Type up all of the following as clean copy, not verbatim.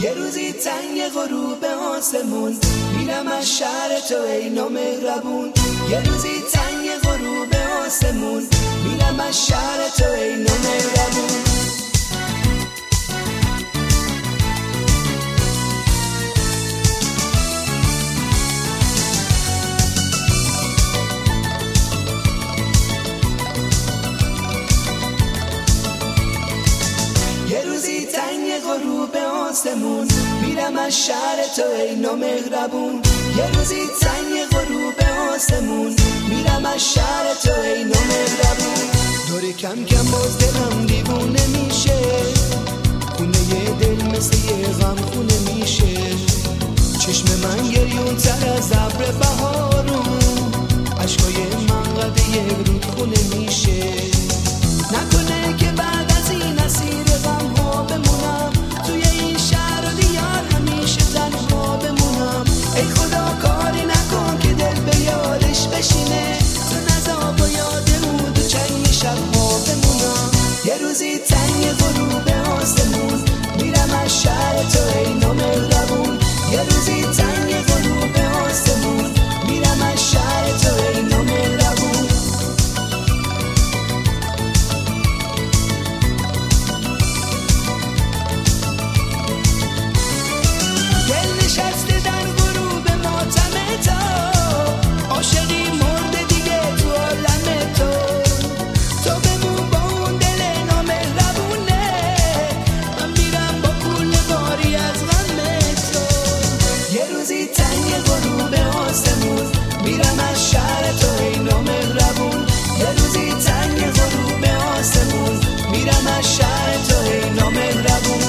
یه روزی تنگ غروب آسمون میرم از شهر تو ای نامهربون. یه روزی تنگ غروب آسمون میرم از شهر تو ای نامهربون. یه روزی تنگ غروب آسمون میرم از شهر تو ای نامهربون. یه روزی تنگ غروب آسمون میرم از شهر تو ای نامهربون. دور کم کم باز دلم دیوونه میشه، خونه یه دل مثل یه غم خونه میشه. چشم من گریون تر از ابر بهارون، عشقای من قد یک رود خونه میشه. نکنه که بعد از این اسیر غم ها بمونم، توی این شهر و دیار همیشه تنها بمونم. ای خدا کاری نکن که دل به یادش بشینه، تو نذار با یاد اون دو چنگ شبها بمونم. یه روزی تنگ غروب آسمون میرم از شهر تو ای نامهربون. یه روزی تنگ غروب آسمون میرم از شهر تو ای نامهربون. دل نشسته در غروب ماتم تو، عاشقی مرده دیگه تو عالم تو. تو بمون با اون دل نامهربونه، من میرم با کل باری از غم تو. یه روزی تنگ غروب آسمون میرم از شهر تو ای نامهربون. یه روزی تنگ غروب آسمون میرم از شهر تو ای نامهربون.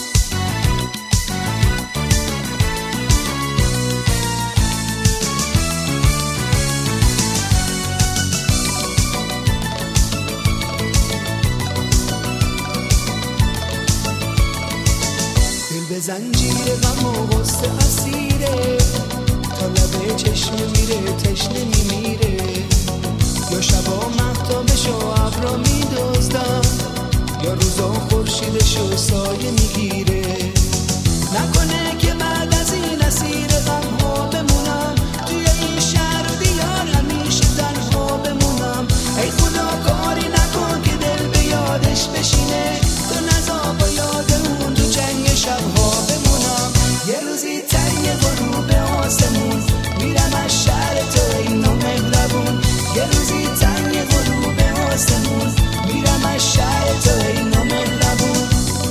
دل به زنجیر غم و غصه اسیره، تا لبه چشم میره تشنه میمیره. یا شبا مهتابشو ابرا میدزدم، یا روزا خورشیدشو سایه میگیره. نکنه که بعد از این اسیر غم ها بمونم، توی این شهر و دیار همیشه تنها بمونم. ای خدا کاری نکن که دل به یادش بشینه، تو نذار با یاد اون تو جنگ شبها بمونم. یه روزی تنگ غروب آسمون میرم از شهر تو ای نامهربون. یه روزی تنگ غروب آسمون میرم از شهر تو ای نامهربون.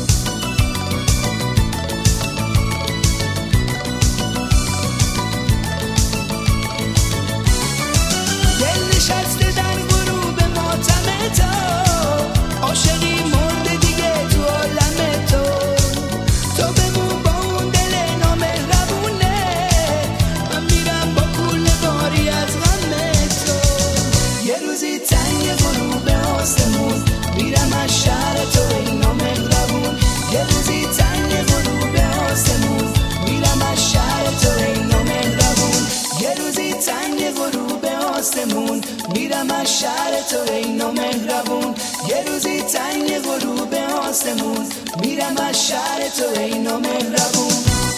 دل نشسته در غروب ماتم تو، عاشقی مرده دیگه تو عالم تو. تو بمون با اون دل نامهربونه، من میرم با کل باری از غم تو. یه روزی تنگ غروب آسمون میرم از شهر تو ای نامهربون. یه روزی تنگ غروب آسمون میرم از شهر تو ای نامهربون. یه روزی تنگ غروب آسمون میرم از شهر تو ای نامهربون. یه روزی تنگ غروب آسمون میرم از شهر تو ای نامهربون.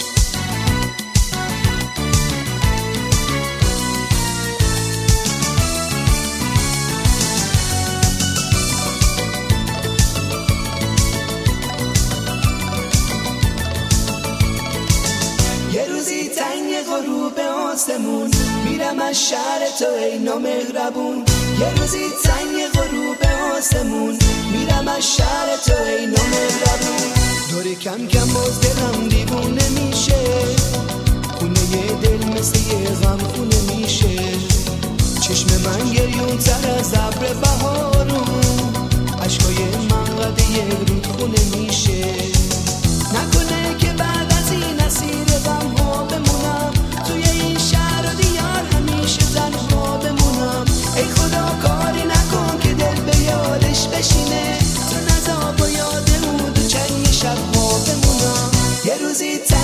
یه روزی تنگ غروب آسمون میرم از شهر تو ای نامهربون. یه روزی تنگ غروب آسمون میرم از شهر تو ای نامهربون. دور کم کم باز دلم دیوونه میشه، خونه یه دل مثل یه غم خونه میشه. چشم من گریون تر از ابر بهارون، عشقای من قد یک رود خونه میشه. نکنه که بعد از این اسیر غم ها بمونم، توی این شهر و دیار همیشه تنها بمونم. ای خدا کاری نکن که دل به یادش بشینه، تو نذار با یاد اون دو چنگ شبها بمونم. یه روزی